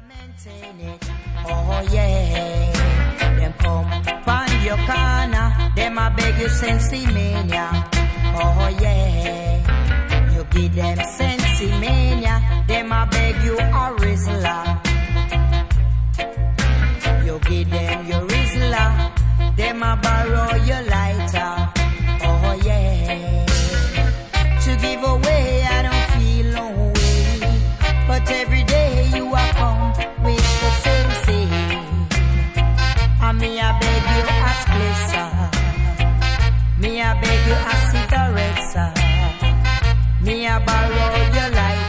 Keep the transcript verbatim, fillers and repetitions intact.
maintain it. Oh yeah, them come find your corner. Them I beg you sensi mania. Oh yeah, you give them sensi mania. Them I beg you a Rizla. You give them your Rizla. Them I borrow your lighter. Oh yeah, to give away I don't feel no way, but every day you are come with the same thing. And me I beg you a splitter. Me I beg you a cigarette, sir. Me I borrow your light.